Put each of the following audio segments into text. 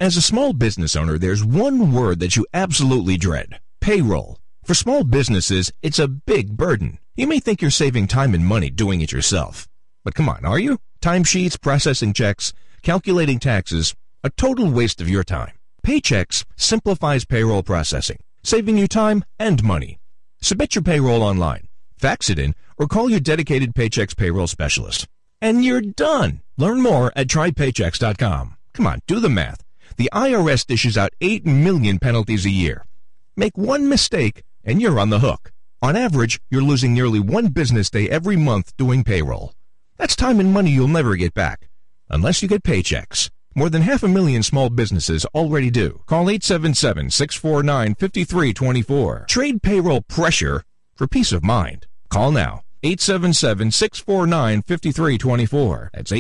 As a small business owner, there's one word that you absolutely dread: payroll. For small businesses, it's a big burden. You may think you're saving time and money doing it yourself. But come on, are you? Timesheets, processing checks, calculating taxes, a total waste of your time. Paychex simplifies payroll processing, saving you time and money. Submit your payroll online, fax it in, or call your dedicated Paychex payroll specialist. And you're done. Learn more at trypaychex.com. Come on, do the math. The IRS dishes out 8 million penalties a year. Make one mistake, and you're on the hook. On average, you're losing nearly one business day every month doing payroll. That's time and money you'll never get back, unless you get Paychex. More than 500,000 small businesses already do. Call 877-649-5324. Trade payroll pressure for peace of mind. Call now. 877-649-5324. That's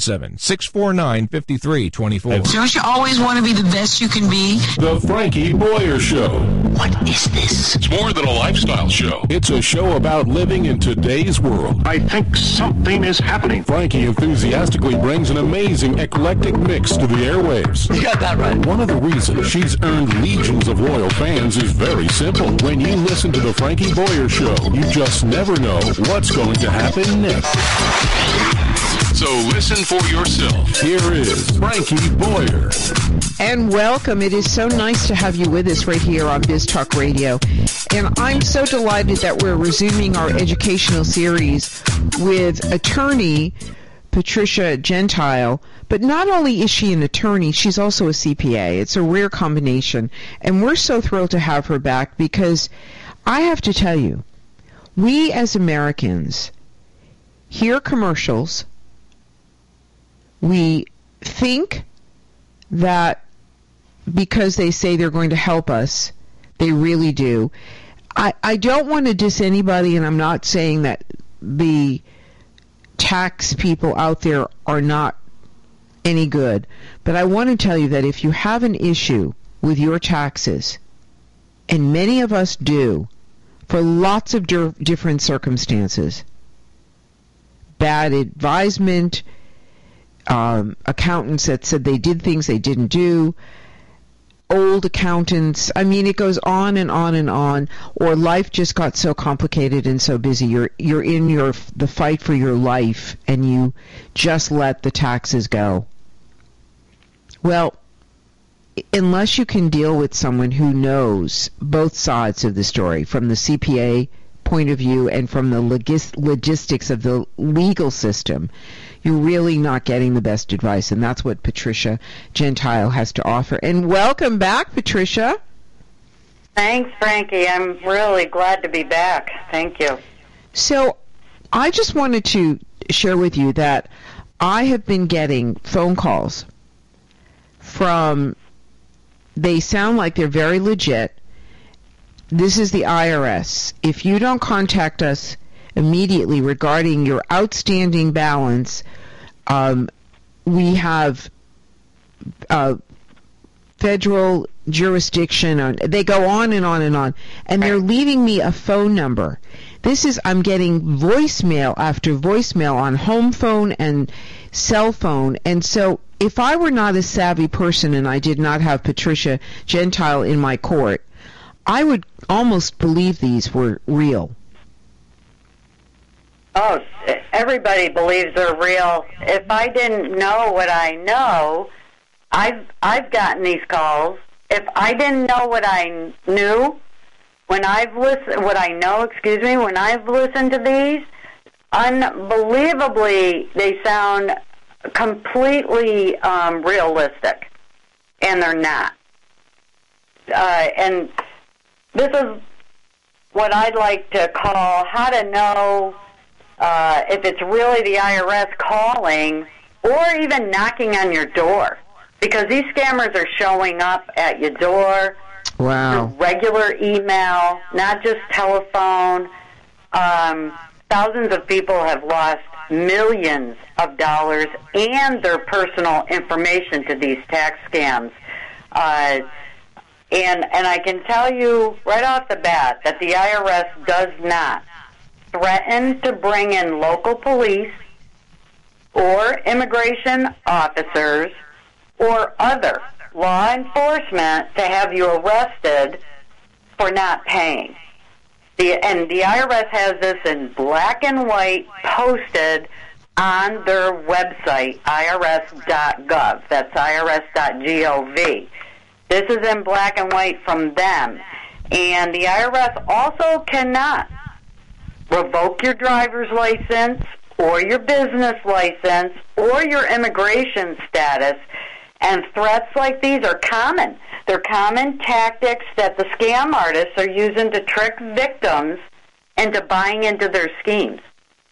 877-649-5324. Don't you always want to be the best you can be? The Frankie Boyer Show. What is this? It's more than a lifestyle show. It's a show about living in today's world. I think something is happening. Frankie enthusiastically brings an amazing eclectic mix to the airwaves. You got that right. One of the reasons she's earned legions of loyal fans is very simple. When you listen to the Frankie Boyer Show, you just never know what's going to happen next. So listen for yourself. Here is Frankie Boyer. And welcome. It is so nice to have you with us right here on Biz Talk Radio. And I'm so delighted that we're resuming our educational series with attorney Patricia Gentile. But not only is she an attorney, she's also a CPA. It's a rare combination. And we're so thrilled to have her back because I have to tell you, we as Americans hear commercials, we think that because they say they're going to help us, they really do. I don't want to diss anybody, and I'm not saying that the tax people out there are not any good, but I want to tell you that if you have an issue with your taxes, and many of us do, for lots of different circumstances, bad advisement, accountants that said they did things they didn't do, old accountants, I mean, it goes on and on and on, or life just got so complicated and so busy, you're in the fight for your life, and you just let the taxes go. Well, unless you can deal with someone who knows both sides of the story, from the CPA point of view and from the logistics of the legal system, you're really not getting the best advice, and that's what Patricia Gentile has to offer. And welcome back, Patricia. Thanks, Frankie. I'm really glad to be back. Thank you. So I just wanted to share with you that I have been getting phone calls from, they sound like they're very legit. This is the IRS. If you don't contact us immediately regarding your outstanding balance, we have federal jurisdiction. They go on and on and on. And they're leaving me a phone number. I'm getting voicemail after voicemail on home phone and cell phone. And so if I were not a savvy person and I did not have Patricia Gentile in my court, I would almost believe these were real. Oh, everybody believes they're real. If I didn't know what I know, I've gotten these calls. If I didn't know what I knew, when I've listened to these, unbelievably, they sound completely realistic, and they're not. And this is what I'd like to call how to know if it's really the IRS calling or even knocking on your door, because these scammers are showing up at your door. Wow. Regular email, not just telephone. Thousands of people have lost millions of dollars and their personal information to these tax scams. And I can tell you right off the bat that the IRS does not threaten to bring in local police or immigration officers or other law enforcement to have you arrested for not paying. And the IRS has this in black and white posted on their website, irs.gov. That's irs.gov. This is in black and white from them. And the IRS also cannot revoke your driver's license or your business license or your immigration status. And threats like these are common. They're common tactics that the scam artists are using to trick victims into buying into their schemes.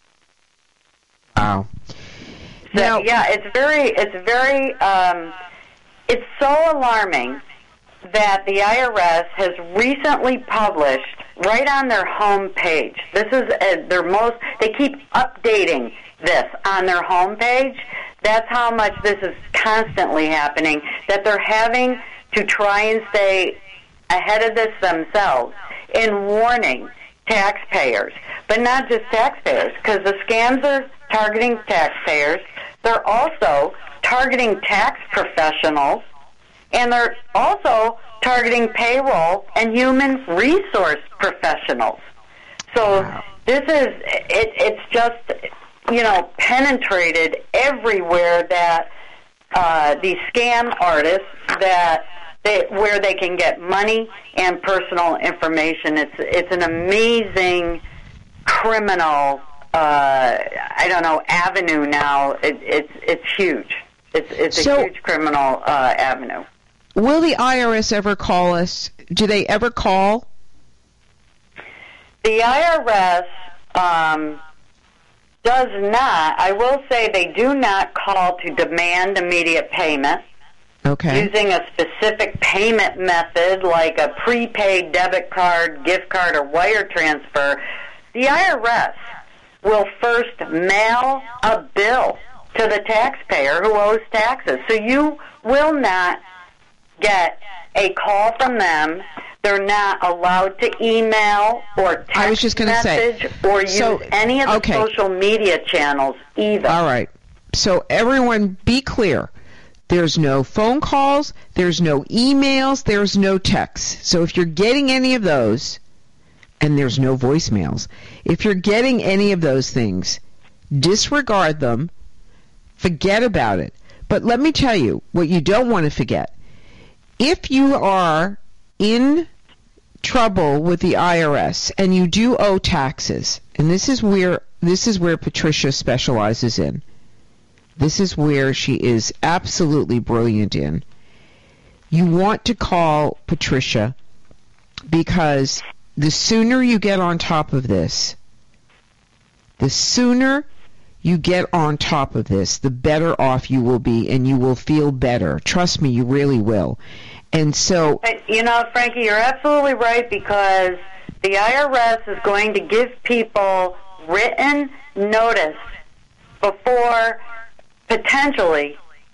Wow. So, Now, yeah, it's so alarming that the IRS has recently published right on their home page. This is they keep updating this on their home page. That's how much this is constantly happening, that they're having to try and stay ahead of this themselves in warning taxpayers. But not just taxpayers, because the scams are targeting taxpayers. They're also targeting tax professionals, and they're also targeting payroll and human resource professionals. So this is, it's just, penetrated everywhere that these scam artists, where they can get money and personal information. It's an amazing criminal, avenue now. It's huge. It's a huge criminal avenue. Will the IRS ever call us? Do they ever call? The IRS does not. I will say they do not call to demand immediate payment. Okay. Using a specific payment method like a prepaid debit card, gift card, or wire transfer. The IRS will first mail a bill to the taxpayer who owes taxes. So you will not get a call from them. They're not allowed to email or text message or use any of the social media channels either. All right. So everyone be clear. There's no phone calls, there's no emails, there's no texts. So if you're getting any of those, and there's no voicemails, if you're getting any of those things, disregard them, forget about it. But let me tell you what you don't want to forget. If you are in trouble with the IRS and you do owe taxes, and this is where Patricia specializes in. This is where she is absolutely brilliant in. You want to call Patricia because the sooner you get on top of this, the better off you will be, and you will feel better. Trust me, you really will. And so, Frankie, you're absolutely right, because the IRS is going to give people written notice before potentially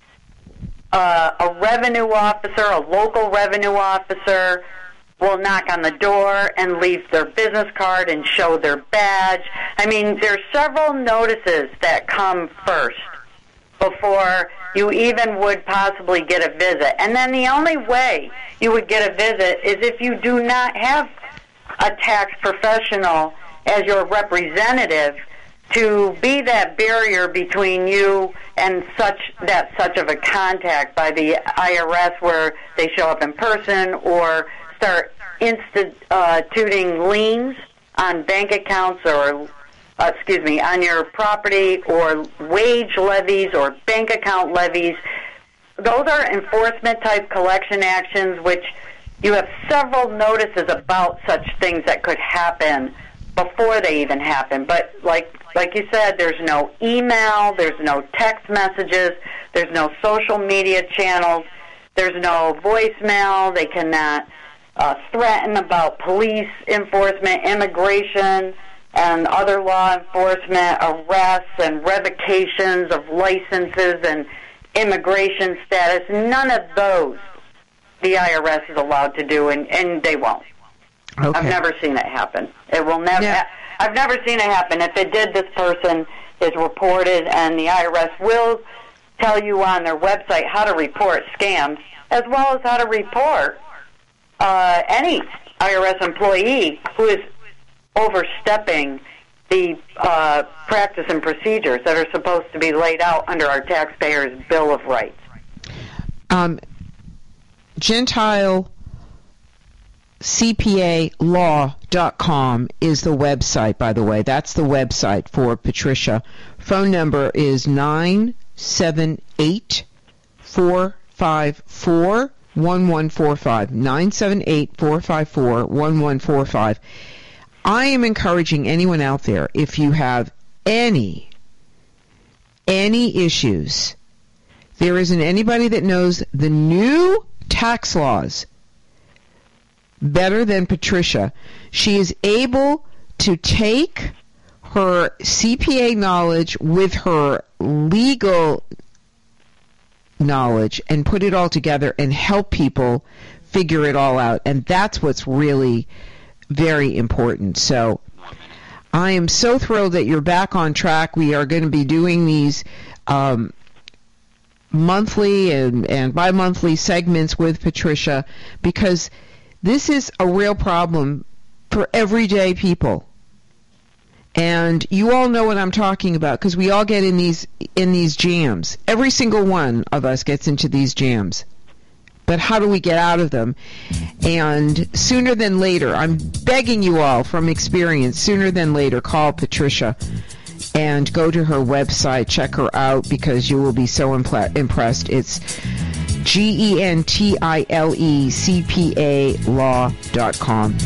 a revenue officer, a local revenue officer, will knock on the door and leave their business card and show their badge. I mean, there's several notices that come first before you even would possibly get a visit. And then the only way you would get a visit is if you do not have a tax professional as your representative to be that barrier between you and such of a contact by the IRS, where they show up in person or start instituting liens on bank accounts or on your property, or wage levies or bank account levies. Those are enforcement-type collection actions, which you have several notices about such things that could happen before they even happen. But like you said, there's no email, there's no text messages, there's no social media channels, there's no voicemail. They cannot threaten about police enforcement, immigration, and other law enforcement, arrests and revocations of licenses and immigration status. None of those the IRS is allowed to do, and they won't. Okay. I've never seen it happen. It will never. Yeah. I've never seen it happen. If it did, this person is reported, and the IRS will tell you on their website how to report scams. as well as how to report any IRS employee who is overstepping the practice and procedures that are supposed to be laid out under our taxpayers' Bill of Rights. GentileCPALaw.com is the website, by the way. That's the website for Patricia. Phone number is 978-454-1145. 978-454-1145. I am encouraging anyone out there, if you have any issues, there isn't anybody that knows the new tax laws better than Patricia. She is able to take her CPA knowledge with her legal knowledge and put it all together and help people figure it all out. And that's what's really very important. So I am so thrilled that you're back on track. We are going to be doing these monthly and bi-monthly segments with Patricia, because this is a real problem for everyday people. And you all know what I'm talking about, because we all get in these jams. Every single one of us gets into these jams. But how do we get out of them? And sooner than later, I'm begging you all from experience, sooner than later, call Patricia and go to her website, check her out, because you will be so impressed. It's GentileCPALaw.com.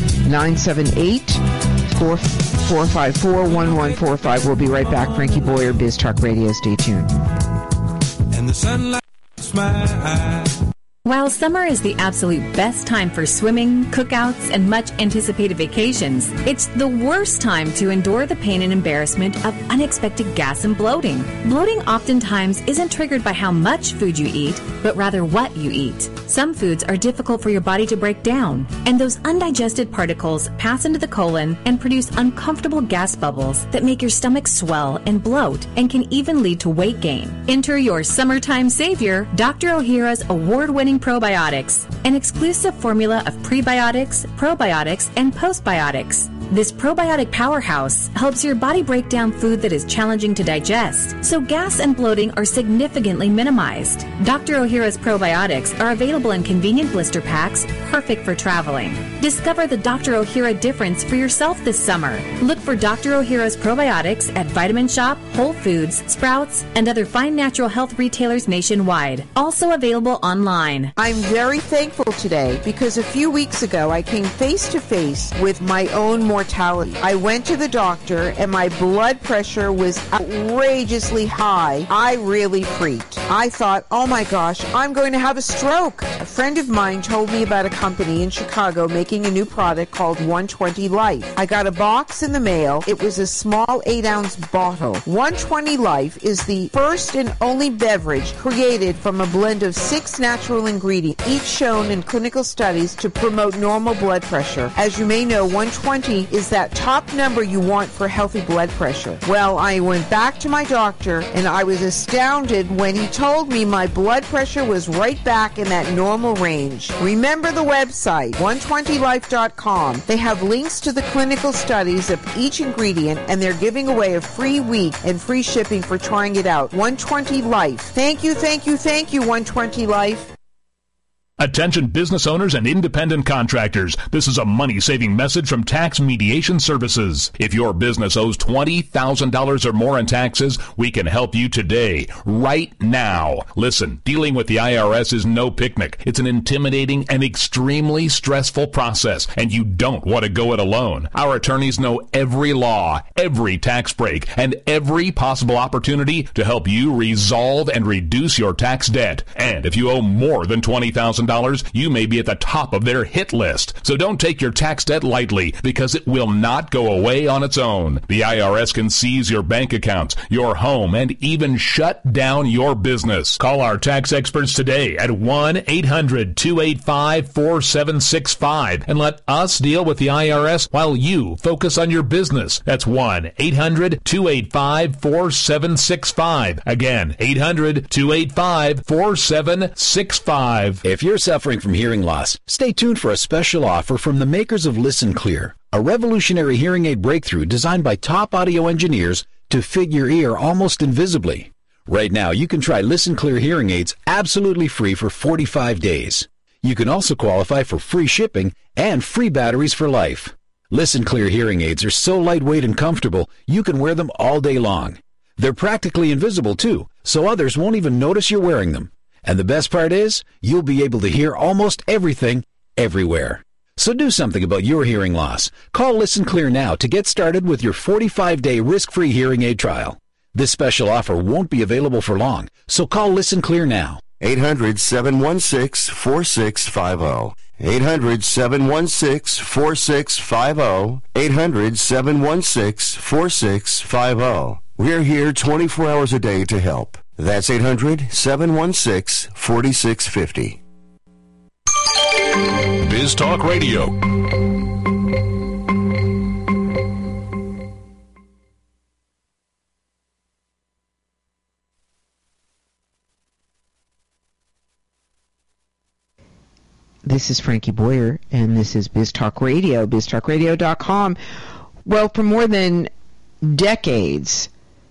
978-454-1145. We'll be right back. Frankie Boyer, Biz Talk Radio. Stay tuned. And the sunlight hits my eyes. While summer is the absolute best time for swimming, cookouts, and much anticipated vacations, it's the worst time to endure the pain and embarrassment of unexpected gas and bloating. Bloating oftentimes isn't triggered by how much food you eat, but rather what you eat. Some foods are difficult for your body to break down, and those undigested particles pass into the colon and produce uncomfortable gas bubbles that make your stomach swell and bloat and can even lead to weight gain. Enter your summertime savior, Dr. Ohhira's award-winning probiotics, an exclusive formula of prebiotics, probiotics, and postbiotics. This probiotic powerhouse helps your body break down food that is challenging to digest, so gas and bloating are significantly minimized. Dr. Ohhira's probiotics are available in convenient blister packs, perfect for traveling. Discover the Dr. Ohhira difference for yourself this summer. Look for Dr. Ohhira's probiotics at Vitamin Shop, Whole Foods, Sprouts, and other fine natural health retailers nationwide. Also available online. I'm very thankful today because a few weeks ago I came face to face with my own mortality. I went to the doctor and my blood pressure was outrageously high. I really freaked. I thought, oh my gosh, I'm going to have a stroke. A friend of mine told me about a company in Chicago making a new product called 120 Life. I got a box in the mail. It was a small 8-ounce bottle. 120 Life is the first and only beverage created from a blend of 6 natural ingredients, each shown in clinical studies to promote normal blood pressure. As you may know, 120 is that top number you want for healthy blood pressure. Well, I went back to my doctor and I was astounded when he told me my blood pressure was right back in that normal range. Remember the website, 120life.com. They have links to the clinical studies of each ingredient, and they're giving away a free week and free shipping for trying it out. 120 Life. Thank you, 120 Life. Attention business owners and independent contractors. This is a money-saving message from Tax Mediation Services. If your business owes $20,000 or more in taxes, we can help you today, right now. Listen, dealing with the IRS is no picnic. It's an intimidating and extremely stressful process, and you don't want to go it alone. Our attorneys know every law, every tax break, and every possible opportunity to help you resolve and reduce your tax debt. And if you owe more than $20,000, you may be at the top of their hit list. So don't take your tax debt lightly, because it will not go away on its own. The IRS can seize your bank accounts, your home, and even shut down your business. Call our tax experts today at 1-800-285-4765 and let us deal with the IRS while you focus on your business. That's 1-800-285-4765. Again, 800-285-4765. If you're suffering from hearing loss, stay tuned for a special offer from the makers of Listen Clear, a revolutionary hearing aid breakthrough designed by top audio engineers to fit your ear almost invisibly. Right now, you can try Listen Clear hearing aids absolutely free for 45 days. You can also qualify for free shipping and free batteries for life. Listen Clear hearing aids are so lightweight and comfortable, you can wear them all day long. They're practically invisible, too, so others won't even notice you're wearing them. And the best part is, you'll be able to hear almost everything, everywhere. So do something about your hearing loss. Call Listen Clear now to get started with your 45-day risk-free hearing aid trial. This special offer won't be available for long, so call Listen Clear now. 800-716-4650. 800-716-4650. 800-716-4650. We're here 24 hours a day to help. That's 800-716-4650. Biz Talk Radio. This is Frankie Boyer, and this is Biz Talk Radio, biztalkradio.com. Well, for more than decades,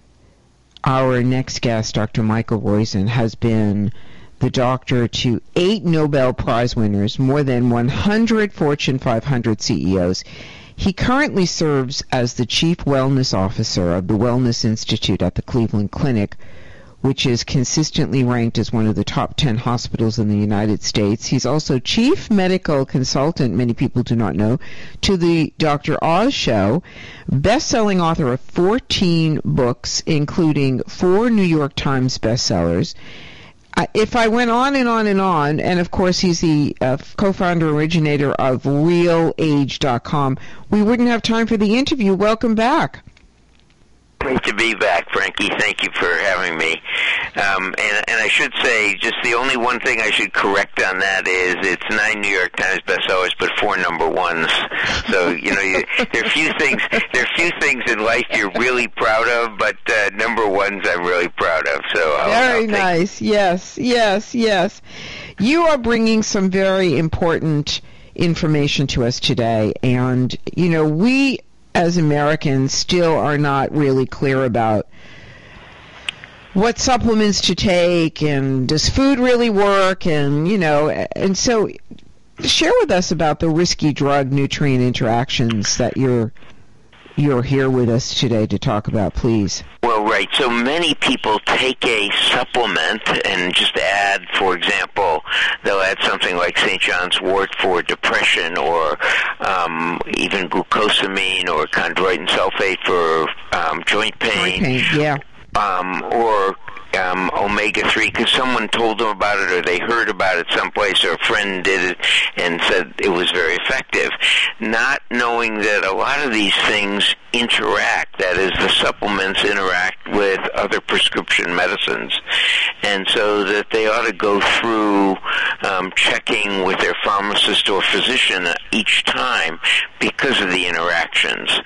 our next guest, Dr. Michael Roizen, has been the doctor to 8 Nobel Prize winners, more than 100 Fortune 500 CEOs. He currently serves as the Chief Wellness Officer of the Wellness Institute at the Cleveland Clinic, which is consistently ranked as one of the top 10 hospitals in the United States. He's also Chief Medical Consultant, many people do not know, to the Dr. Oz Show, best-selling author of 14 books, including 4 New York Times bestsellers. If I went on and on and on, and of course he's the co-founder, originator of RealAge.com, we wouldn't have time for the interview. Welcome back. Great to be back, Frankie. Thank you for having me. And I should say, just the only one thing I should correct on that is it's 9 New York Times bestsellers, but 4 number ones. So there are few things in life you're really proud of, but number ones I'm really proud of. So very nice. Yes. You are bringing some very important information to us today, and we as Americans still are not really clear about what supplements to take, and does food really work, and so share with us about the risky drug nutrient interactions that you're here with us today to talk about, please. Well, right. So many people take a supplement and just add, for example, they'll add something like St. John's wort for depression, or even glucosamine or chondroitin sulfate for joint pain. Yeah. Or omega-3 because someone told them about it, or they heard about it someplace, or a friend did it and said it was very effective, not knowing that a lot of these things interact, that is, the supplements interact with other prescription medicines, and so that they ought to go through checking with their pharmacist or physician each time because of the interactions.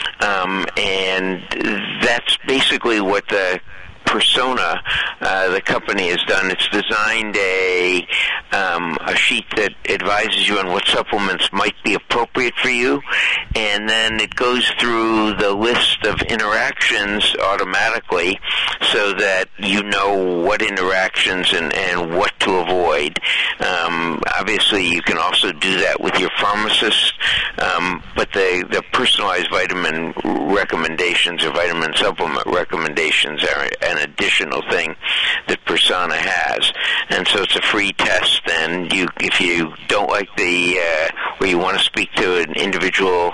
And that's basically what the Persona, the company, has done. It's designed a sheet that advises you on what supplements might be appropriate for you, and then it goes through the list of interactions automatically so that you know what interactions and what to avoid. Obviously, you can also do that with your pharmacist, but the personalized vitamin recommendations or vitamin supplement recommendations are an additional thing that Persona has, and so it's a free test. And if you don't like or you want to speak to an individual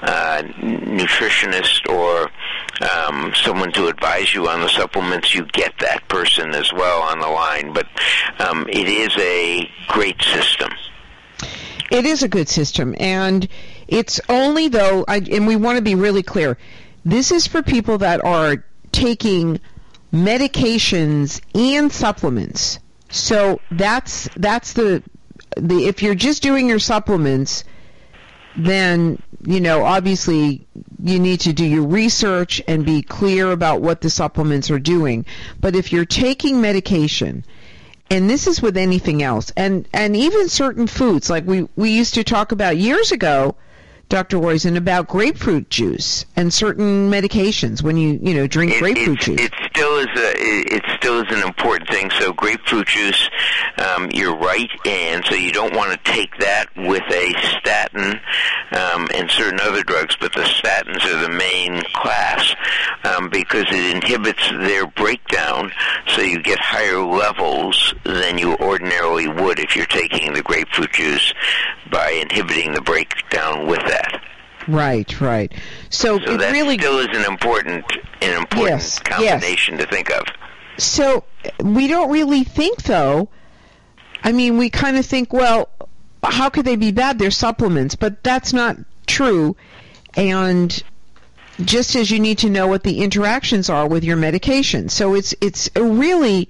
nutritionist or someone to advise you on the supplements, you get that person as well on the line. But it is a great system. It is a good system, and it's only and we want to be really clear, this is for people that are taking medications and supplements. So that's the if you're just doing your supplements, then obviously you need to do your research and be clear about what the supplements are doing. But if you're taking medication And this is with anything else. And even certain foods, like we used to talk about years ago, Dr. Roizen, about grapefruit juice and certain medications when you drink grapefruit juice. It still is an important thing. So grapefruit juice, you're right, and so you don't want to take that with a statin and certain other drugs, but the statins are the main class because it inhibits their breakdown, so you get higher levels than you ordinarily would if you're taking the grapefruit juice by inhibiting the breakdown with that. Right. So it that really still is an important combination to think of. So we don't really think, though. I mean, we kind of think, well, how could they be bad? They're supplements, but that's not true. And just as you need to know what the interactions are with your medication, so it's a real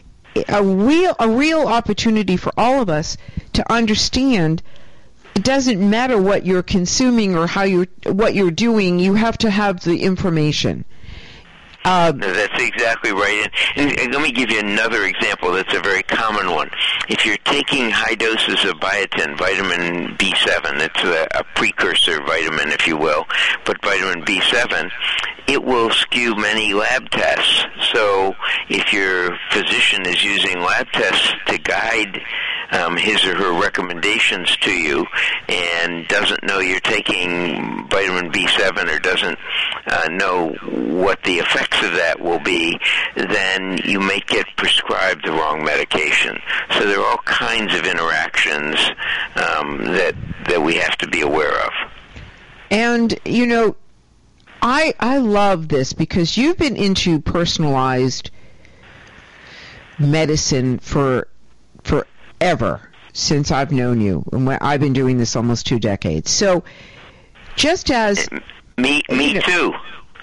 opportunity for all of us to understand. It doesn't matter what you're consuming or what you're doing. You have to have the information. That's exactly right. And let me give you another example that's a very common one. If you're taking high doses of biotin, vitamin B7, it's a precursor vitamin, if you will, but vitamin B7, it will skew many lab tests. So if your physician is using lab tests to guide his or her recommendations to you and doesn't know you're taking vitamin B7 or doesn't know what the effects of that will be, then you may get prescribed the wrong medication. So there are all kinds of interactions that we have to be aware of. And, I love this because you've been into personalized medicine for forever since I've known you. And I've been doing this almost 2 decades. So just as... Me too.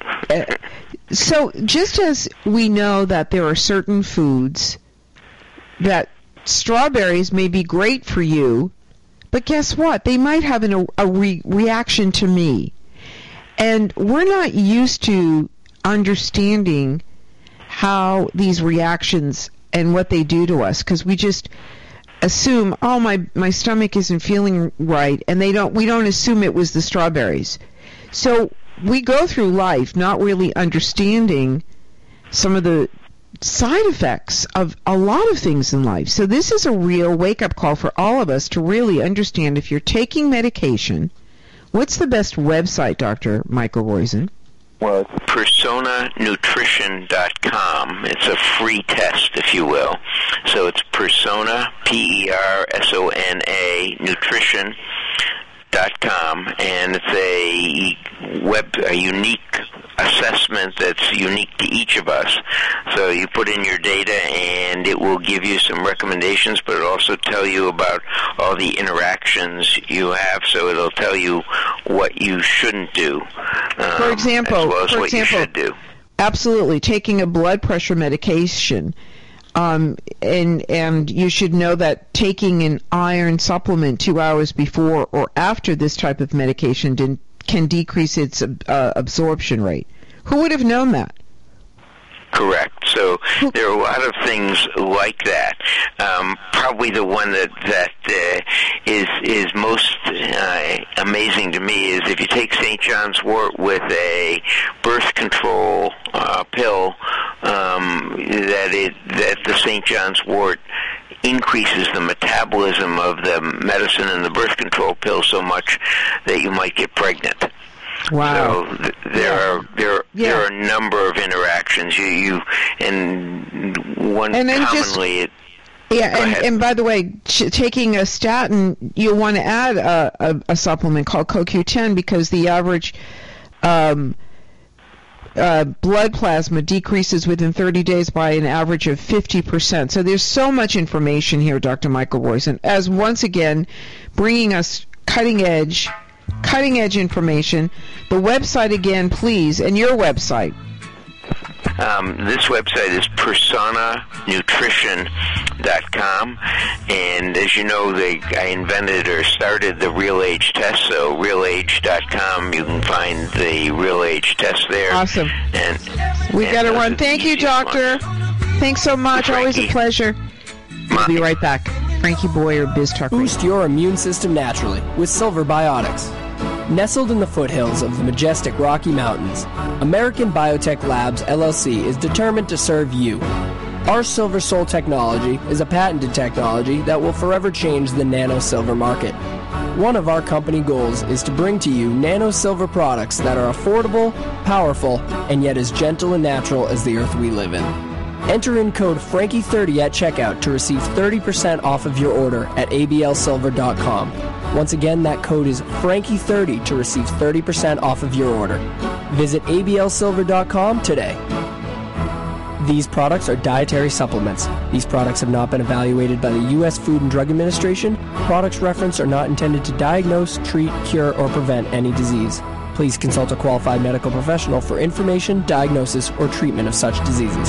So just as we know that there are certain foods that strawberries may be great for you, but guess what? They might have a reaction to me. And we're not used to understanding how these reactions and what they do to us, because we just assume, oh, my stomach isn't feeling right, and we don't assume it was the strawberries. So we go through life not really understanding some of the side effects of a lot of things in life. So this is a real wake-up call for all of us to really understand if you're taking medication. What's the best website, Dr. Michael Roizen? Well, it's PersonaNutrition.com. It's a free test, if you will. So it's Persona, Persona, nutrition.com, and it's a unique assessment that's unique to each of us. So you put in your data, and it will give you some recommendations, but it'll also tell you about all the interactions you have. So it'll tell you what you shouldn't do, for example, as well as what you should do. Absolutely, taking a blood pressure medication. And you should know that taking an iron supplement 2 hours before or after this type of medication can decrease its absorption rate. Who would have known that? Correct. So there are a lot of things like that. Probably the one that is most amazing to me is if you take St. John's wort with a birth control pill, that the St. John's wort increases the metabolism of the medicine and the birth control pill so much that you might get pregnant. Wow. So there are a number of interactions. And by the way, taking a statin, you'll want to add a supplement called CoQ10 because the average blood plasma decreases within 30 days by an average of 50%. So there's so much information here, Dr. Michael Roizen, as once again bringing us cutting edge information. The website again, please, and your website. This website is PersonaNutrition.com, and as you know, I invented or started the Real Age test, so RealAge.com, you can find the Real Age test there. Awesome. We got to run. Thank you, Doctor. Thanks so much. Always a pleasure. We'll be right back. Frankie Boyer, Biz Talk Radio. Boost your immune system naturally with Silver Biotics. Nestled in the foothills of the majestic Rocky Mountains, American Biotech Labs, LLC is determined to serve you. Our Silver Sol technology is a patented technology that will forever change the nano-silver market. One of our company goals is to bring to you nano-silver products that are affordable, powerful, and yet as gentle and natural as the earth we live in. Enter in code Frankie30 at checkout to receive 30% off of your order at ablsilver.com. Once again, that code is Frankie30 to receive 30% off of your order. Visit ablsilver.com today. These products are dietary supplements. These products have not been evaluated by the U.S. Food and Drug Administration. Products referenced are not intended to diagnose, treat, cure, or prevent any disease. Please consult a qualified medical professional for information, diagnosis, or treatment of such diseases.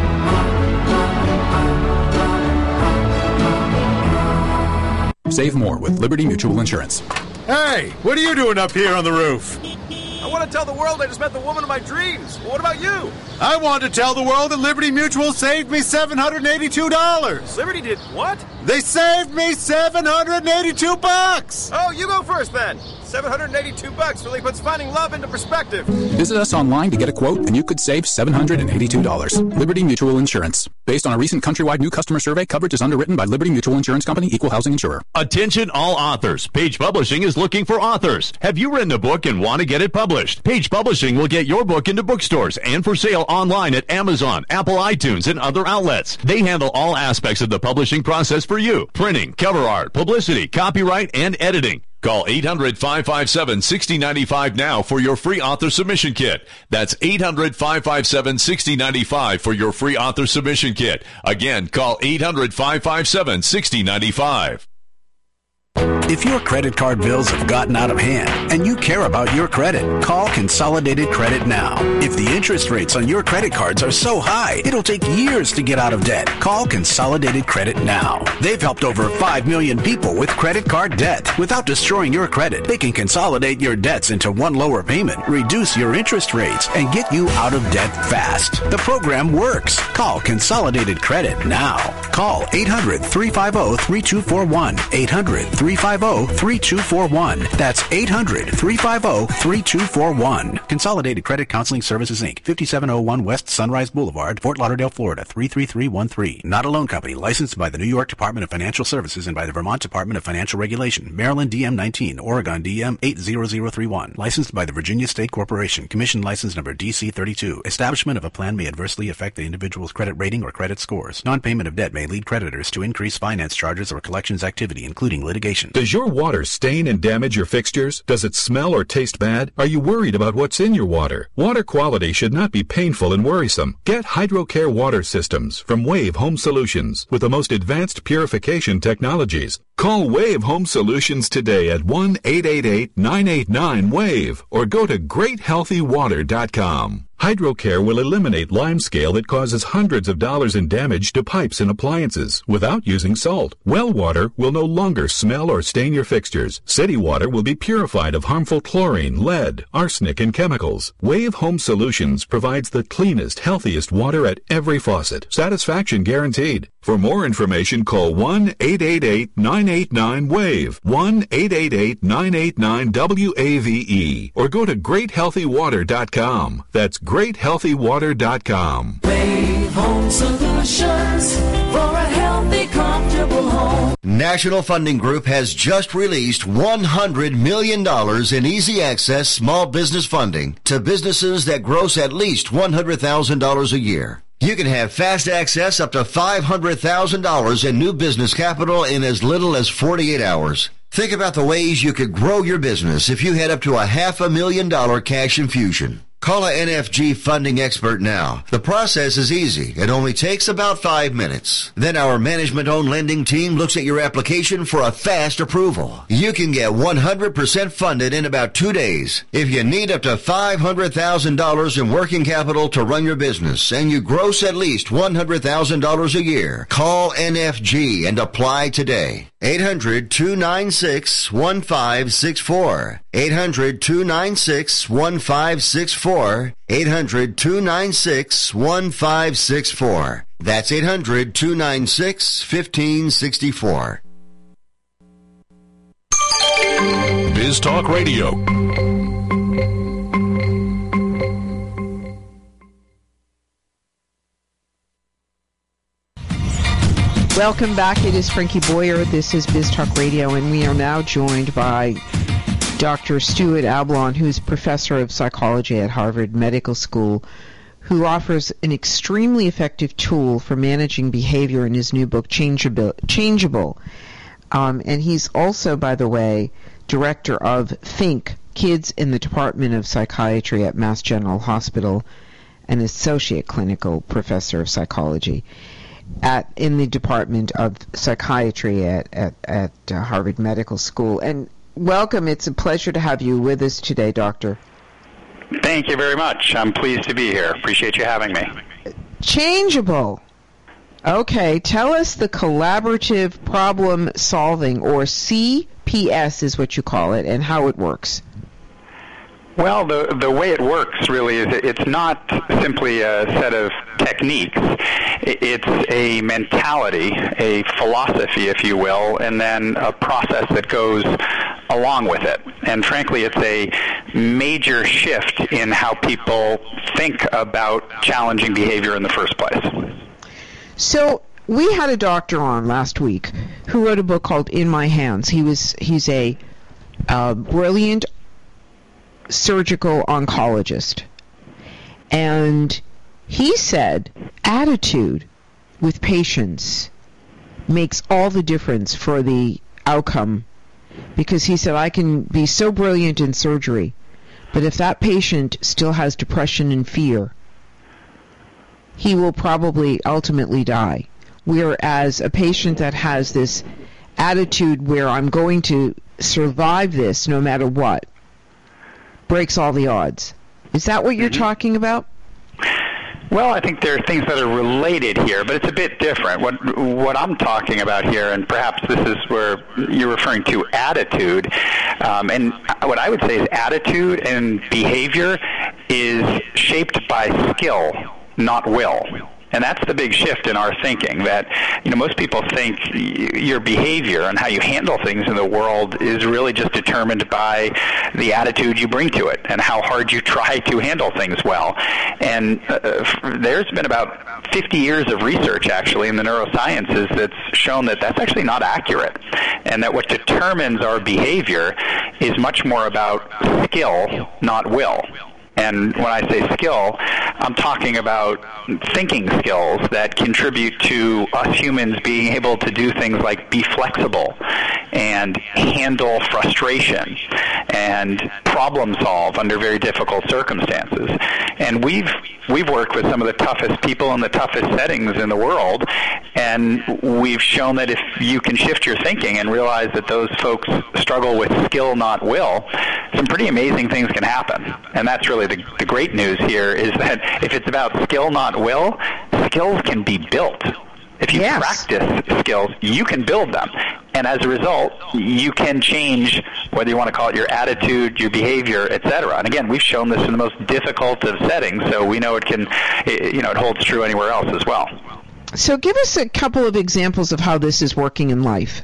Save more with Liberty Mutual Insurance. Hey, what are you doing up here on the roof? I want to tell the world I just met the woman of my dreams. Well, what about you? I want to tell the world that Liberty Mutual saved me $782. Liberty did what? They saved me $782. Oh, you go first then. $782 really puts finding love into perspective. Visit us online to get a quote, and you could save $782. Liberty Mutual Insurance. Based on a recent countrywide new customer survey, coverage is underwritten by Liberty Mutual Insurance Company, Equal Housing Insurer. Attention all authors. Page Publishing is looking for authors. Have you written a book and want to get it published? Page Publishing will get your book into bookstores and for sale online at Amazon, Apple iTunes, and other outlets. They handle all aspects of the publishing process for you. Printing, cover art, publicity, copyright, and editing. Call 800-557-6095 now for your free author submission kit. That's 800-557-6095 for your free author submission kit. Again, call 800-557-6095. If your credit card bills have gotten out of hand and you care about your credit, call Consolidated Credit now. If the interest rates on your credit cards are so high, it'll take years to get out of debt. Call Consolidated Credit now. They've helped over 5 million people with credit card debt. Without destroying your credit, they can consolidate your debts into one lower payment, reduce your interest rates, and get you out of debt fast. The program works. Call Consolidated Credit now. Call 800-350-3241. 800-350-3241. That's 800-350-3241. Consolidated Credit Counseling Services, Inc., 5701 West Sunrise Boulevard, Fort Lauderdale, Florida, 33313. Not a loan company. Licensed by the New York Department of Financial Services and by the Vermont Department of Financial Regulation. Maryland DM 19, Oregon DM 80031. Licensed by the Virginia State Corporation. Commission license number DC 32. Establishment of a plan may adversely affect the individual's credit rating or credit scores. Non-payment of debt may lead creditors to increase finance charges or collections activity, including litigation. Does your water stain and damage your fixtures? Does it smell or taste bad? Are you worried about what's in your water? Water quality should not be painful and worrisome. Get HydroCare water systems from Wave Home Solutions with the most advanced purification technologies. Call Wave Home Solutions today at 1-888-989-WAVE or go to GreatHealthyWater.com. HydroCare will eliminate limescale that causes hundreds of dollars in damage to pipes and appliances without using salt. Well water will no longer smell or stain your fixtures. City water will be purified of harmful chlorine, lead, arsenic, and chemicals. Wave Home Solutions provides the cleanest, healthiest water at every faucet. Satisfaction guaranteed. For more information, call 1-888-989-WAVE, 1-888-989-WAVE, or go to GreatHealthyWater.com. That's GreatHealthyWater.com. Wave Home Solutions for a healthy, comfortable home. National Funding Group has just released $100 million in easy access small business funding to businesses that gross at least $100,000 a year. You can have fast access up to $500,000 in new business capital in as little as 48 hours. Think about the ways you could grow your business if you had up to $500,000 cash infusion. Call a NFG funding expert now. The process is easy. It only takes about 5 minutes. Then our management-owned lending team looks at your application for a fast approval. You can get 100% funded in about 2 days. If you need up to $500,000 in working capital to run your business and you gross at least $100,000 a year, call NFG and apply today. 800-296-1564. 800-296-1564. 800-296-1564. That's 800-296-1564. Biz Talk Radio. Welcome back. It is Frankie Boyer. This is Biz Talk Radio, and we are now joined by Dr. Stuart Ablon, who's professor of psychology at Harvard Medical School, who offers an extremely effective tool for managing behavior in his new book, Changeable. And he's also, by the way, director of Think, Kids in the Department of Psychiatry at Mass General Hospital, and associate clinical professor of psychology in the Department of Psychiatry at Harvard Medical School. And welcome. It's a pleasure to have you with us today, Doctor. Thank you very much. I'm pleased to be here. Appreciate you having me. Changeable. Okay, tell us the collaborative problem solving, or CPS is what you call it, and how it works. Well, the way it works really is it's not simply a set of techniques. It's a mentality, a philosophy, if you will, and then a process that goes along with it. And frankly, it's a major shift in how people think about challenging behavior in the first place. So we had a doctor on last week who wrote a book called In My Hands. He's a brilliant surgical oncologist, and he said attitude with patients makes all the difference for the outcome, because he said, I can be so brilliant in surgery, but if that patient still has depression and fear, he will probably ultimately die. Whereas a patient that has this attitude where I'm going to survive this no matter what breaks all the odds. Is that what you're talking about? Well, I think there are things that are related here, but it's a bit different. What I'm talking about here, and perhaps this is where you're referring to attitude, and what I would say is attitude and behavior is shaped by skill, not will. And that's the big shift in our thinking, that most people think your behavior and how you handle things in the world is really just determined by the attitude you bring to it and how hard you try to handle things well. And there's been about 50 years of research, actually, in the neurosciences that's shown that that's actually not accurate, and that what determines our behavior is much more about skill, not will. And when I say skill, I'm talking about thinking skills that contribute to us humans being able to do things like be flexible and handle frustration and problem solve under very difficult circumstances. And we've worked with some of the toughest people in the toughest settings in the world, and we've shown that if you can shift your thinking and realize that those folks struggle with skill, not will, some pretty amazing things can happen. And that's really the great news here, is that if it's about skill, not will, skills can be built. If you practice skills, you can build them. And as a result, you can change, whether you want to call it your attitude, your behavior, etc. And again, we've shown this in the most difficult of settings, so we know it holds true anywhere else as well. So give us a couple of examples of how this is working in life.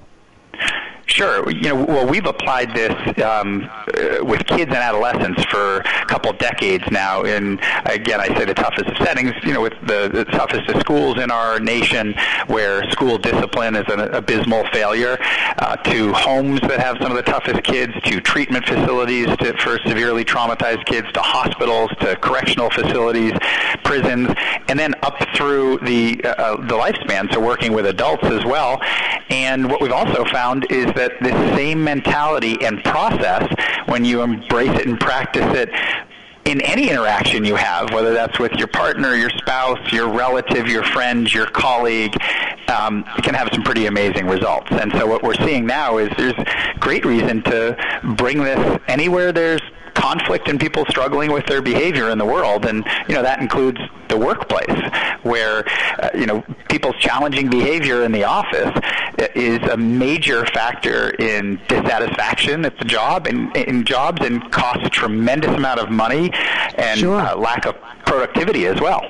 Sure. We've applied this with kids and adolescents for a couple decades now. And again, I say the toughest of settings, with the toughest of schools in our nation, where school discipline is an abysmal failure, to homes that have some of the toughest kids, to treatment facilities for severely traumatized kids, to hospitals, to correctional facilities, prisons, and then up through the lifespan, so working with adults as well. And what we've also found is that this same mentality and process, when you embrace it and practice it in any interaction you have, whether that's with your partner, your spouse, your relative, your friend, your colleague, it can have some pretty amazing results. And so what we're seeing now is there's great reason to bring this anywhere there's conflict and people struggling with their behavior in the world, and that includes the workplace, where people's challenging behavior in the office is a major factor in dissatisfaction at the job and in jobs, and costs a tremendous amount of money and lack of productivity as well.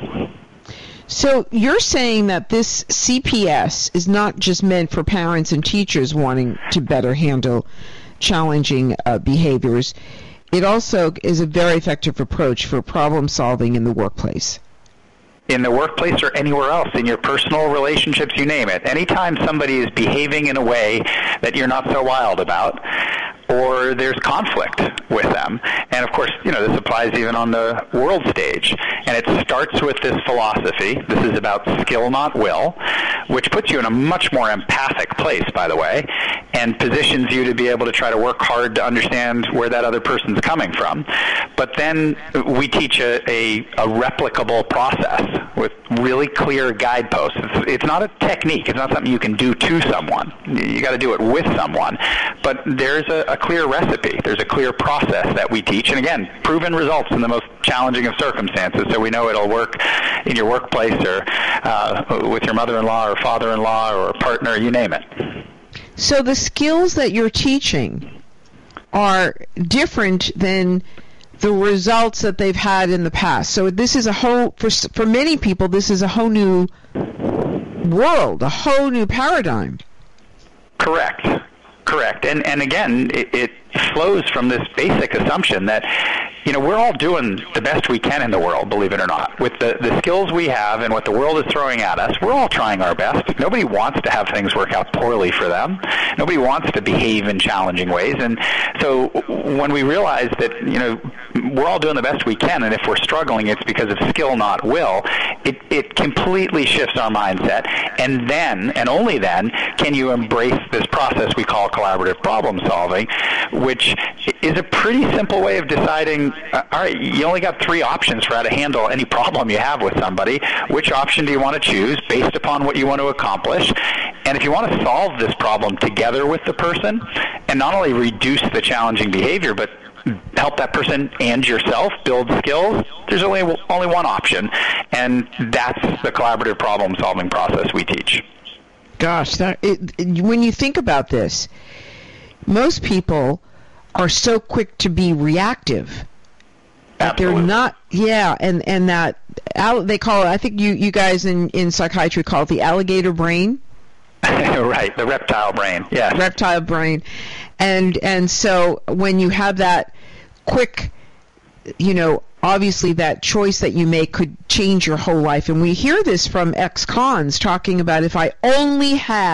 So you're saying that this CPS is not just meant for parents and teachers wanting to better handle challenging behaviors. It also is a very effective approach for problem solving in the workplace. In the workplace or anywhere else, in your personal relationships, you name it. Anytime somebody is behaving in a way that you're not so wild about, or there's conflict with them. And of course, this applies even on the world stage. And it starts with this philosophy. This is about skill, not will, which puts you in a much more empathic place, by the way, and positions you to be able to try to work hard to understand where that other person's coming from. But then we teach a replicable process with really clear guideposts. It's not a technique. It's not something you can do to someone. You got to do it with someone. But there's a clear recipe. There's a clear process that we teach. And again, proven results in the most challenging of circumstances. So we know it'll work in your workplace or with your mother-in-law or father-in-law or a partner, you name it. So the skills that you're teaching are different than the results that they've had in the past. So this is for many people, this is a whole new world, a whole new paradigm. Correct. And again, it flows from this basic assumption that, we're all doing the best we can in the world, believe it or not. With the skills we have and what the world is throwing at us, we're all trying our best. Nobody wants to have things work out poorly for them. Nobody wants to behave in challenging ways. And so when we realize that, we're all doing the best we can, and if we're struggling, it's because of skill, not will, it completely shifts our mindset. And then, and only then, can you embrace this process we call collaborative problem solving, which is a pretty simple way of deciding, all right, you only got 3 options for how to handle any problem you have with somebody. Which option do you want to choose based upon what you want to accomplish? And if you want to solve this problem together with the person and not only reduce the challenging behavior, but help that person and yourself build skills, there's only one option, and that's the collaborative problem-solving process we teach. Gosh, when you think about this, most people are so quick to be reactive. Absolutely. They're not, and that they call it, I think you guys in psychiatry call it the alligator brain. Right, the reptile brain, yes. Reptile brain. And so when you have that quick, obviously that choice that you make could change your whole life. And we hear this from ex-cons talking about, if I only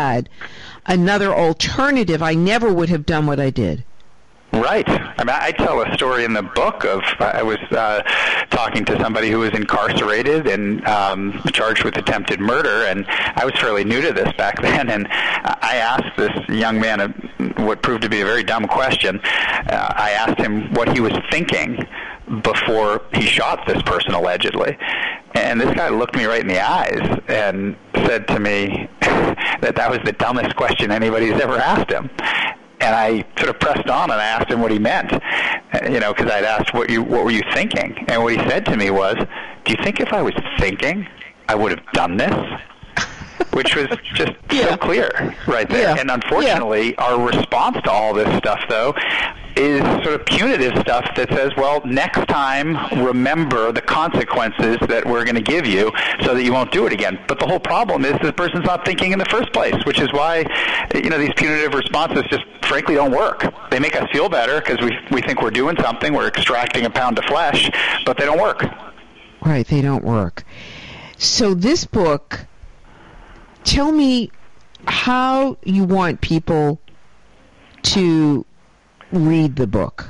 had another alternative, I never would have done what I did. Right. I mean, I tell a story in the book of I was talking to somebody who was incarcerated and charged with attempted murder, and I was fairly new to this back then, and I asked this young man what proved to be a very dumb question. I asked him what he was thinking before he shot this person, allegedly. And this guy looked me right in the eyes and said to me that was the dumbest question anybody's ever asked him. And I sort of pressed on and I asked him what he meant, because I'd asked, what were you thinking? And what he said to me was, do you think if I was thinking, I would have done this? Which was just so clear right there. Yeah. And unfortunately, our response to all this stuff, though, is sort of punitive stuff that says, well, next time, remember the consequences that we're going to give you so that you won't do it again. But the whole problem is the person's not thinking in the first place, which is why, these punitive responses just frankly don't work. They make us feel better because we think we're doing something, we're extracting a pound of flesh, but they don't work. Right, they don't work. So this book, tell me how you want people to read the book.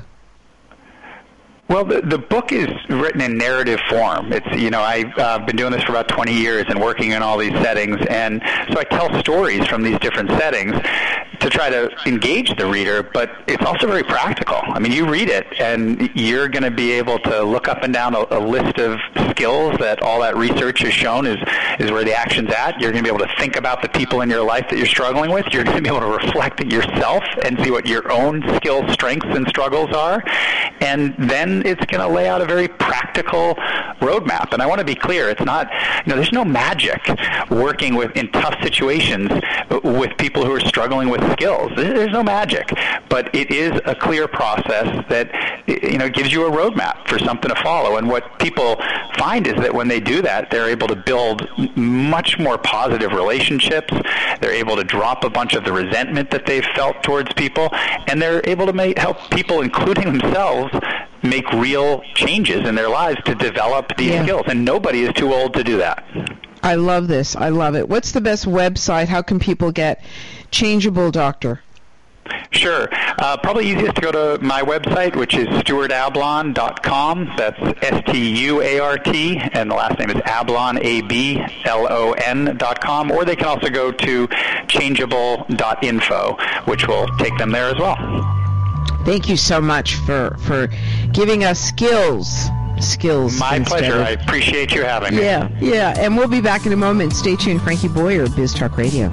Well, the book is written in narrative form. It's, I've been doing this for about 20 years and working in all these settings, and so I tell stories from these different settings to try to engage the reader, but it's also very practical. I mean, you read it, and you're going to be able to look up and down a list of skills that all that research has shown is where the action's at. You're going to be able to think about the people in your life that you're struggling with. You're going to be able to reflect at yourself and see what your own skills, strengths, and struggles are. And then it's going to lay out a very practical roadmap. And I want to be clear, it's not, there's no magic working in tough situations with people who are struggling with skills. There's no magic. But it is a clear process that, gives you a roadmap for something to follow. And what people find is that when they do that, they're able to build much more positive relationships. They're able to drop a bunch of the resentment that they've felt towards people, and they're able to help people, including themselves, make real changes in their lives to develop these skills. And nobody is too old to do that. I love this. I love it. What's the best website? How can people get Changeable Doctor? Sure. Probably easiest to go to my website, which is stuartablon.com. That's Stuart, and the last name is Ablon, ABLON.com. Or they can also go to changeable.info, which will take them there as well. Thank you so much for giving us skills. My pleasure. I appreciate you having me. Yeah. And we'll be back in a moment. Stay tuned. Frankie Boyer, Biz Talk Radio.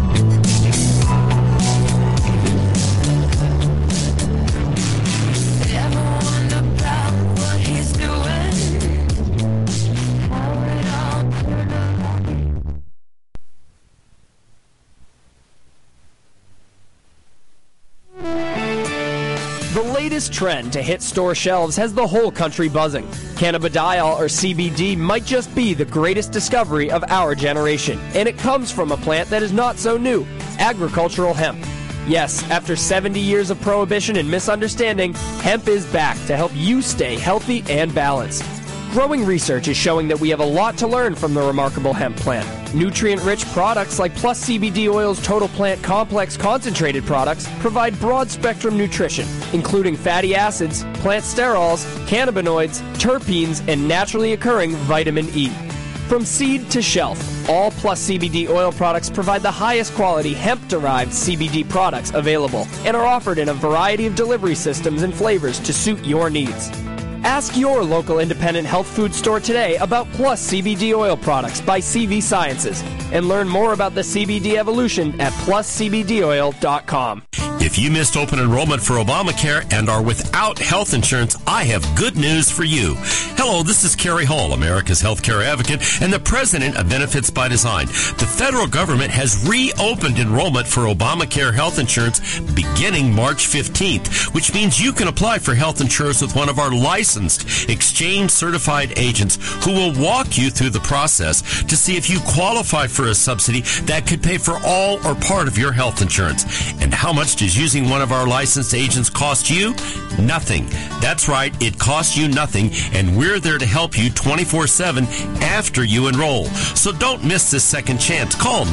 The latest trend to hit store shelves has the whole country buzzing. Cannabidiol, or CBD, might just be the greatest discovery of our generation. And it comes from a plant that is not so new, agricultural hemp. Yes, after 70 years of prohibition and misunderstanding, hemp is back to help you stay healthy and balanced. Growing research is showing that we have a lot to learn from the remarkable hemp plant. Nutrient-rich products like Plus CBD Oil's Total Plant Complex concentrated products provide broad-spectrum nutrition, including fatty acids, plant sterols, cannabinoids, terpenes, and naturally occurring vitamin E. From seed to shelf, all Plus CBD Oil products provide the highest quality hemp-derived CBD products available and are offered in a variety of delivery systems and flavors to suit your needs. Ask your local independent health food store today about Plus CBD Oil products by CV Sciences and learn more about the CBD evolution at pluscbdoil.com. If you missed open enrollment for Obamacare and are without health insurance, I have good news for you. Hello, this is Kerry Hall, America's healthcare advocate and the president of Benefits by Design. The federal government has reopened enrollment for Obamacare health insurance beginning March 15th, which means you can apply for health insurance with one of our licensed exchange-certified agents who will walk you through the process to see if you qualify for a subsidy that could pay for all or part of your health insurance. And how much does using one of our licensed agents cost you? Nothing. That's right, it costs you nothing, and we're there to help you 24/7 after you enroll. So don't miss this second chance. Call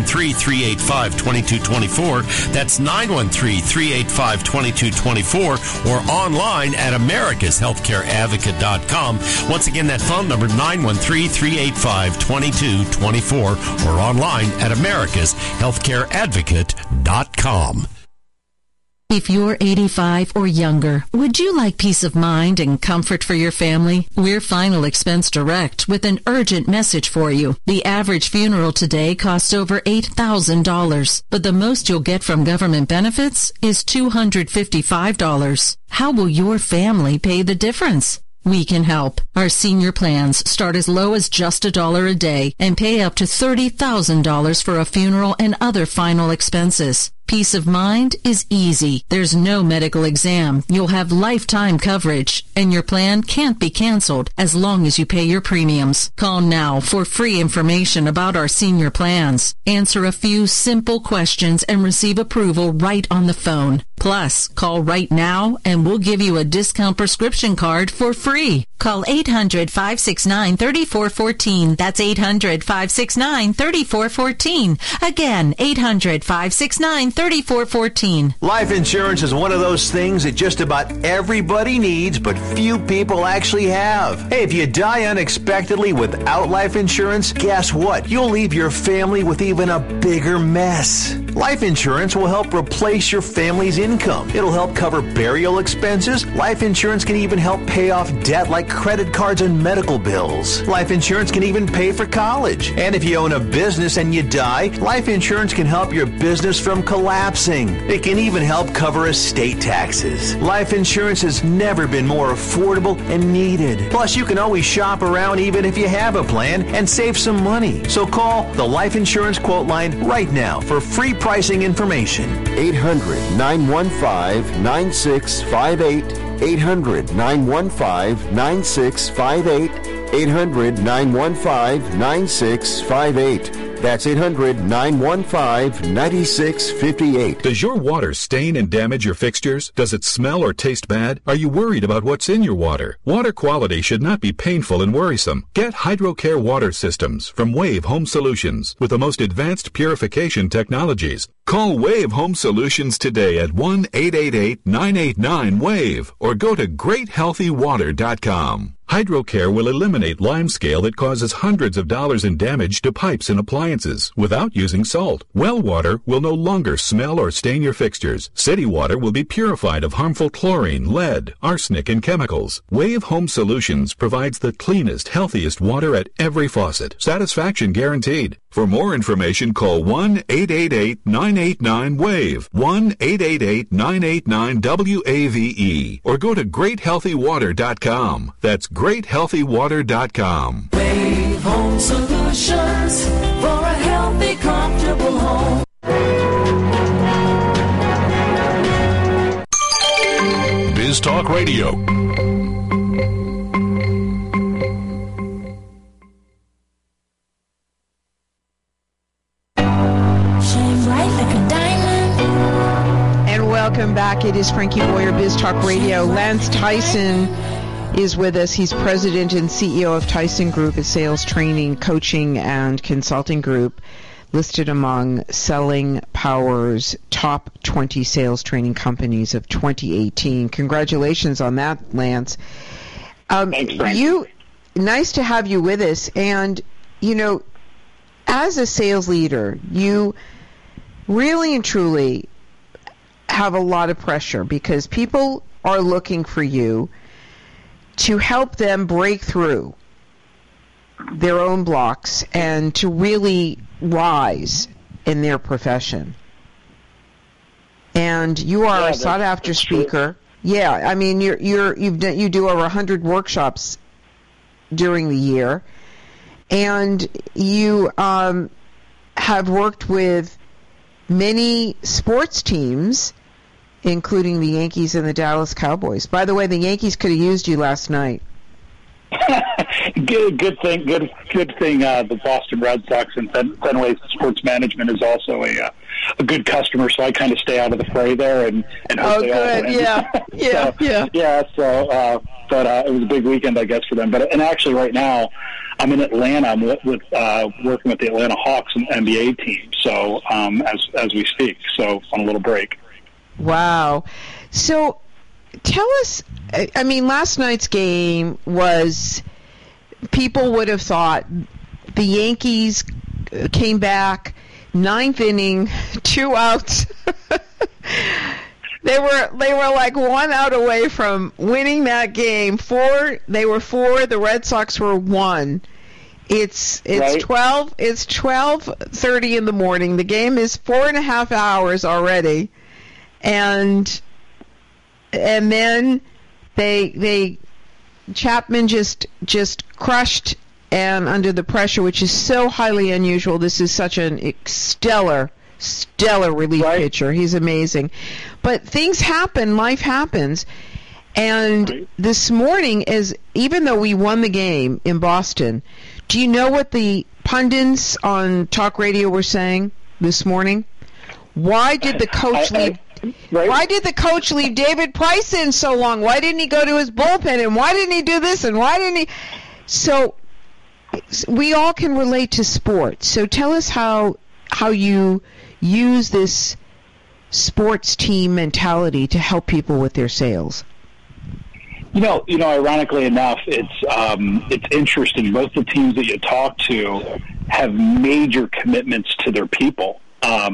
913-385-2224. That's 913-385-2224 or online at americashealthcareadvocate.com. Once again, that phone number 913-385-2224 or online at americashealthcareadvocate.com. If you're 85 or younger, would you like peace of mind and comfort for your family? We're Final Expense Direct with an urgent message for you. The average funeral today costs over $8,000, but the most you'll get from government benefits is $255. How will your family pay the difference? We can help. Our senior plans start as low as just $1 a day and pay up to $30,000 for a funeral and other final expenses. Peace of mind is easy. There's no medical exam. You'll have lifetime coverage, and your plan can't be canceled as long as you pay your premiums. Call now for free information about our senior plans. Answer a few simple questions and receive approval right on the phone. Plus, call right now and we'll give you a discount prescription card for free. Call 800-569-3414. That's 800-569-3414. Again, 800-569-3414. Life insurance is one of those things that just about everybody needs, but few people actually have. Hey, if you die unexpectedly without life insurance, guess what? You'll leave your family with even a bigger mess. Life insurance will help replace your family's income. It'll help cover burial expenses. Life insurance can even help pay off debt like credit cards and medical bills. Life insurance can even pay for college. And if you own a business and you die, life insurance can help your business from collapsing. It can even help cover estate taxes. Life insurance has never been more affordable and needed. Plus, you can always shop around even if you have a plan and save some money. So call the Life Insurance Quote Line right now for free pricing information. 800-915-9658. 800-915-9658. 800-915-9658. That's 800-915-9658. Does your water stain and damage your fixtures? Does it smell or taste bad? Are you worried about what's in your water? Water quality should not be painful and worrisome. Get HydroCare water systems from Wave Home Solutions with the most advanced purification technologies. Call Wave Home Solutions today at 1-888-989-WAVE or go to GreatHealthyWater.com. HydroCare will eliminate limescale that causes hundreds of dollars in damage to pipes and appliances without using salt. Well water will no longer smell or stain your fixtures. City water will be purified of harmful chlorine, lead, arsenic, and chemicals. Wave Home Solutions provides the cleanest, healthiest water at every faucet. Satisfaction guaranteed. For more information, call 1-888-989-WAVE, 1-888-989-WAVE, or go to GreatHealthyWater.com. That's GreatHealthyWater.com. Wave Home Solutions for a healthy, comfortable home. Biz Talk Radio. Welcome back. It is Frankie Boyer, Biz Talk Radio. Lance Tyson is with us. He's president and CEO of Tyson Group, a sales training, coaching, and consulting group listed among Selling Power's top 20 sales training companies of 2018. Congratulations on that, Lance. Thanks, Frank. Nice to have you with us. And, you know, as a sales leader, you really and truly have a lot of pressure because people are looking for you to help them break through their own blocks and to really rise in their profession. And you are a sought after speaker. Yeah, I mean you do over 100 workshops during the year, and you have worked with many sports teams, including the Yankees and the Dallas Cowboys. By the way, the Yankees could have used you last night. Good thing. The Boston Red Sox and Fenway Sports Management is also a good customer, so I kind of stay out of the fray there and hope they all win. Yeah. But it was a big weekend, I guess, for them. And actually, right now, I'm in Atlanta. I'm with working with the Atlanta Hawks and NBA team. So as we speak, so on a little break. Wow. So tell us, I mean, last night's game was, people would have thought the Yankees came back, ninth inning, 2 outs. They were like 1 out away from winning that game. They were 4, the Red Sox were 1. It's right. 12:30 in the morning. The game is 4.5 hours already. And then they Chapman just crushed, and under the pressure, which is so highly unusual. This is such a stellar relief pitcher. He's amazing. But things happen, life happens. And this morning, even though we won the game in Boston, do you know what the pundits on talk radio were saying this morning? Why did the coach leave? Why did the coach leave David Price in so long? Why didn't he go to his bullpen? And why didn't he do this? And why didn't he? So we all can relate to sports. So tell us how you use this sports team mentality to help people with their sales. You know, ironically enough, it's interesting. Both the teams that you talk to have major commitments to their people.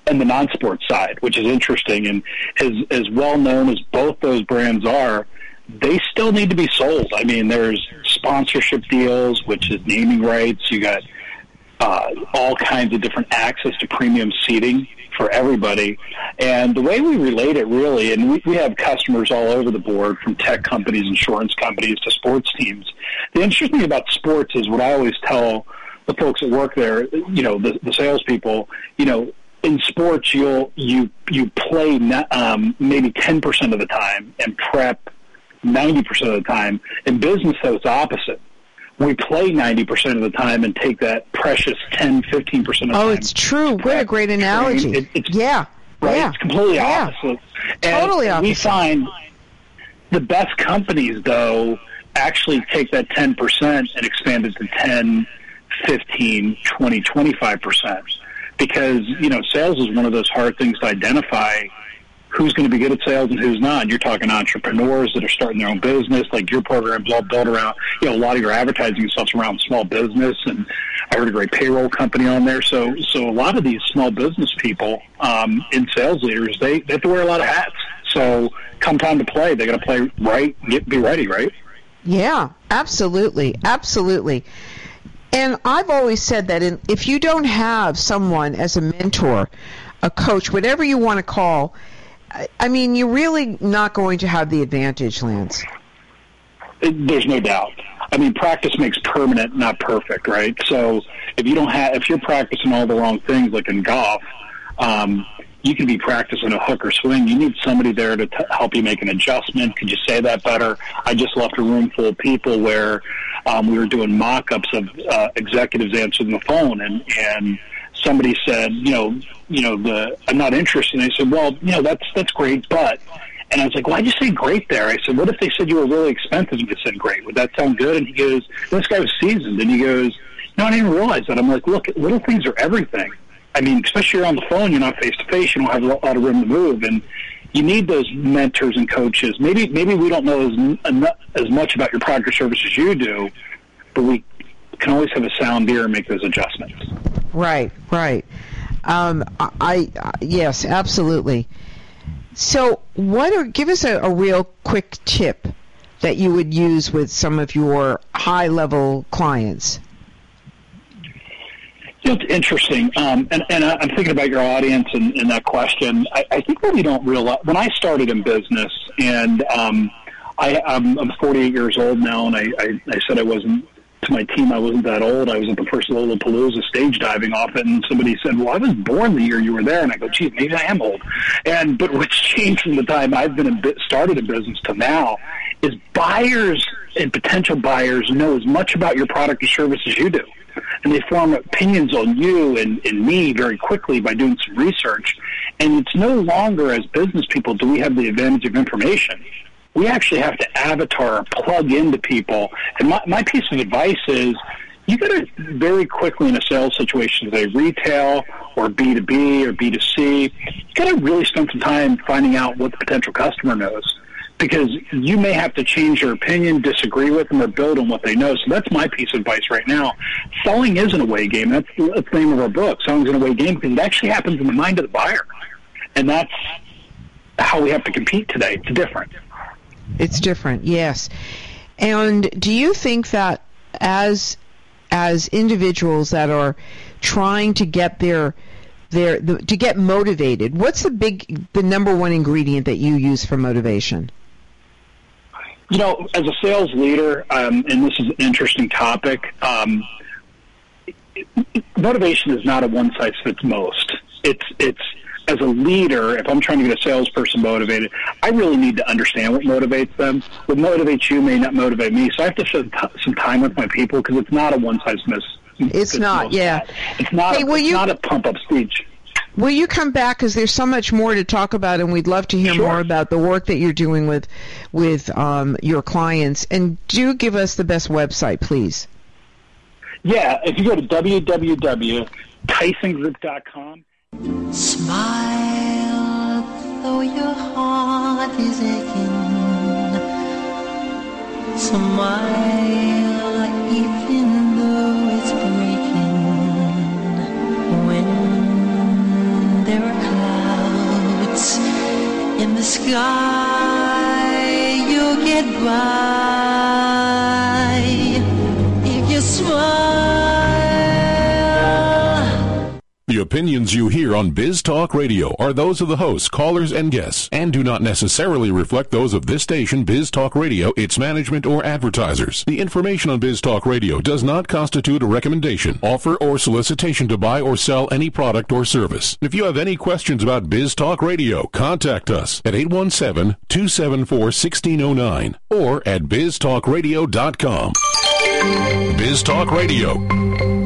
and the non-sports side, which is interesting. And as well known as both those brands are, they still need to be sold. I mean, there's sponsorship deals, which is naming rights. You got all kinds of different access to premium seating for everybody. And the way we relate it really, and we have customers all over the board, from tech companies, insurance companies, to sports teams. The interesting thing about sports is what I always tell the folks that work there, you know, the salespeople, you know, in sports you play maybe 10% of the time and prep 90% of the time. In business, though, it's opposite. We play 90% of the time and take that precious 10, 15% of the time. Oh, it's true. What a great analogy. Yeah. Right? Yeah. It's completely opposite. Totally opposite. We find the best companies, though, actually take that 10% and expand it to 10, 15, 20, 25%. Because, you know, sales is one of those hard things to identify who's going to be good at sales and who's not. You're talking entrepreneurs that are starting their own business, like your program's all built around, you know, a lot of your advertising stuff's around small business, and I heard a great payroll company on there. So a lot of these small business people and sales leaders, they have to wear a lot of hats. So come time to play, they got to play right, be ready, right? Yeah, absolutely, absolutely. And I've always said that if you don't have someone as a mentor, a coach, whatever you want to call, I mean, you're really not going to have the advantage, Lance. There's no doubt. I mean, practice makes permanent, not perfect, right? So if you're practicing all the wrong things, like in golf, you can be practicing a hook or swing. You need somebody there to help you make an adjustment. Could you say that better? I just left a room full of people where we were doing mock-ups of executives answering the phone, and somebody said, I'm not interested. And I said, well, that's great, but, and I was like, why'd you say great there? I said, what if they said you were really expensive and you said great? Would that sound good? And he goes, this guy was seasoned. And he goes, no, I didn't even realize that. I'm like, look, little things are everything. I mean, especially you're on the phone, you're not face-to-face, you don't have a lot of room to move, and you need those mentors and coaches. Maybe we don't know as much about your product or service as you do, but we can always have a sound ear and make those adjustments. Right. Yes, absolutely. So give us a real quick tip that you would use with some of your high-level clients. It's interesting, and I'm thinking about your audience and that question. I think what we don't realize, when I started in business, and I'm 48 years old now, and I said I wasn't, to my team, I wasn't that old. I was at the first Lollapalooza stage diving off it, and somebody said, well, I was born the year you were there. And I go, gee, maybe I am old. But what's changed from the time I've started in business to now is buyers and potential buyers know as much about your product or service as you do. And they form opinions on you and me very quickly by doing some research. And it's no longer, as business people, do we have the advantage of information. We actually have to avatar or plug into people. And my piece of advice is you got to very quickly in a sales situation, say retail or B2B or B2C, you got to really spend some time finding out what the potential customer knows. Because you may have to change your opinion, disagree with them, or build on what they know. So that's my piece of advice right now. Selling is an away game. That's the name of our book. Selling is an away game because it actually happens in the mind of the buyer. And that's how we have to compete today. It's different. It's different, yes. And do you think that as individuals that are trying to get to get motivated, what's the number one ingredient that you use for motivation? As a sales leader, and this is an interesting topic, motivation is not a one-size-fits-most. It's as a leader, if I'm trying to get a salesperson motivated, I really need to understand what motivates them. What motivates you may not motivate me, so I have to spend some time with my people because it's not a one-size-fits-most. It's not, yeah. It's not a pump-up speech. Will you come back, because there's so much more to talk about, and we'd love to hear more about the work that you're doing with your clients. And do give us the best website, please. Yeah, if you go to www.TysonGroup.com. Smile, though your heart is aching. Smile, even though it's breaking. When there are In the sky you'll get by if you smile. The opinions you hear on Biz Talk Radio are those of the hosts, callers, and guests, and do not necessarily reflect those of this station, Biz Talk Radio, its management, or advertisers. The information on Biz Talk Radio does not constitute a recommendation, offer, or solicitation to buy or sell any product or service. If you have any questions about Biz Talk Radio, contact us at 817-274-1609 or at biztalkradio.com. Biz Talk Radio.